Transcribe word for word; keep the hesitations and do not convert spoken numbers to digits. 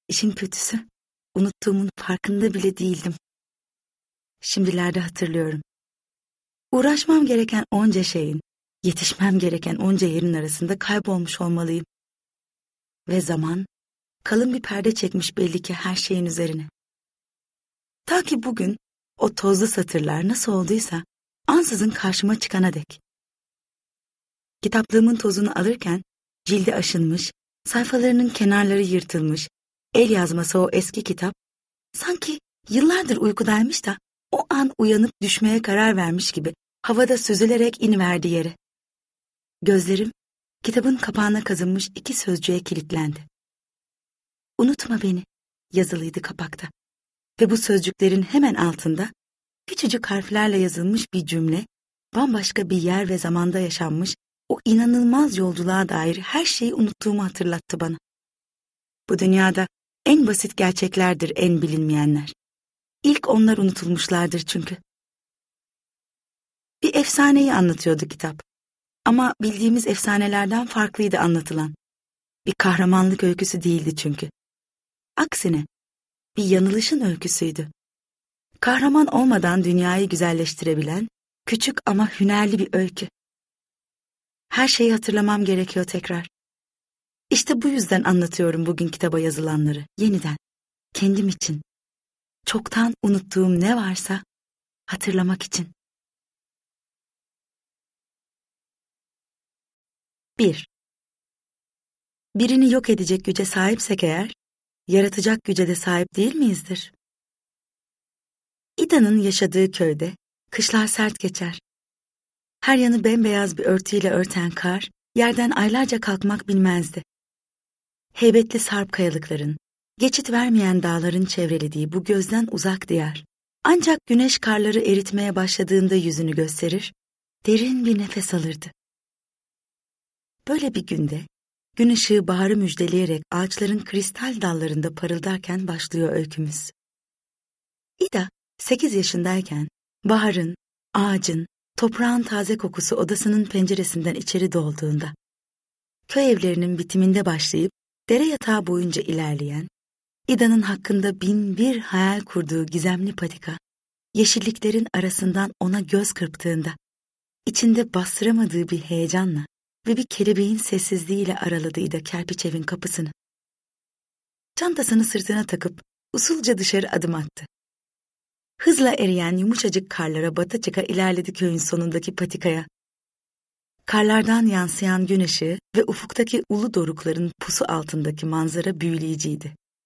İşin kötüsü, unuttuğumun farkında bile değildim. Şimdilerde hatırlıyorum. Uğraşmam gereken onca şeyin, yetişmem gereken onca yerin arasında kaybolmuş olmalıyım. Ve zaman, kalın bir perde çekmiş belli ki her şeyin üzerine. Ta ki bugün, o tozlu satırlar nasıl olduysa, ansızın karşıma çıkana dek. Kitaplığımın tozunu alırken, cildi aşınmış, sayfalarının kenarları yırtılmış, el yazması o eski kitap, sanki yıllardır uykudaymış da o an uyanıp düşmeye karar vermiş gibi havada süzülerek iniverdi yere. Gözlerim kitabın kapağına kazınmış iki sözcüğe kilitlendi. Unutma beni yazılıydı kapakta ve bu sözcüklerin hemen altında küçücük harflerle yazılmış bir cümle, bambaşka bir yer ve zamanda yaşanmış o inanılmaz yolculuğa dair her şeyi unuttuğumu hatırlattı bana. Bu dünyada en basit gerçeklerdir en bilinmeyenler. İlk onlar unutulmuşlardır çünkü. Bir efsaneyi anlatıyordu kitap. Ama bildiğimiz efsanelerden farklıydı anlatılan. Bir kahramanlık öyküsü değildi çünkü. Aksine bir yanılışın öyküsüydü. Kahraman olmadan dünyayı güzelleştirebilen, küçük ama hünerli bir öykü. Her şeyi hatırlamam gerekiyor tekrar. İşte bu yüzden anlatıyorum bugün kitaba yazılanları, yeniden, kendim için. Çoktan unuttuğum ne varsa hatırlamak için. bir. Birini yok edecek güce sahipsek eğer, yaratacak güce de sahip değil miyizdir? İda'nın yaşadığı köyde kışlar sert geçer. Her yanı bembeyaz bir örtüyle örten kar, yerden aylarca kalkmak bilmezdi. Heybetli sarp kayalıkların, geçit vermeyen dağların çevrelediği bu gözden uzak diyar, ancak güneş karları eritmeye başladığında yüzünü gösterir, derin bir nefes alırdı. Böyle bir günde, gün ışığı baharı müjdeleyerek ağaçların kristal dallarında parıldarken başlıyor öykümüz. İda, sekiz yaşındayken, baharın, ağacın, toprağın taze kokusu odasının penceresinden içeri dolduğunda, köy evlerinin bitiminde başlayıp dere yatağı boyunca ilerleyen, İda'nın hakkında bin bir hayal kurduğu gizemli patika, yeşilliklerin arasından ona göz kırptığında, içinde bastıramadığı bir heyecanla ve bir kelebeğin sessizliğiyle araladı İda kerpiç evin kapısını. Çantasını sırtına takıp usulca dışarı adım attı. Hızla eriyen yumuşacık karlara bata çıka ilerledi köyün sonundaki patikaya. Karlardan yansıyan gün ışığı ve ufuktaki ulu dorukların pusu altındaki manzara büyüleyiciydi.